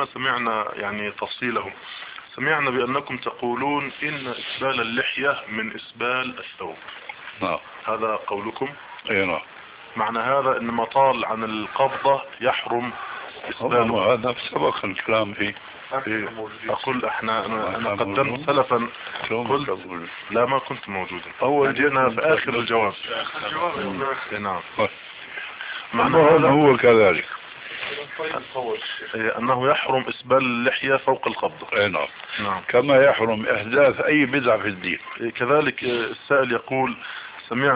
شيخنا سمعنا يعني تفصيله، سمعنا بأنكم تقولون إن إسبال اللحية من إسبال الثوب. نعم. هذا قولكم؟ اي نعم. معنى هذا إن ما طال عن القبضة يحرم إسباله. هذا سبق الكلام فيه. أقول أنا قدمت سلفا، قلت لا ما كنت موجودا، أول جئنا في آخر الجواب. نعم. معنى هذا هو كذلك أنه يحرم إسبال اللحية فوق القبضة. اي نعم. نعم. كما يحرم إحداث أي بدعة في الدين. كذلك السائل يقول سمعنا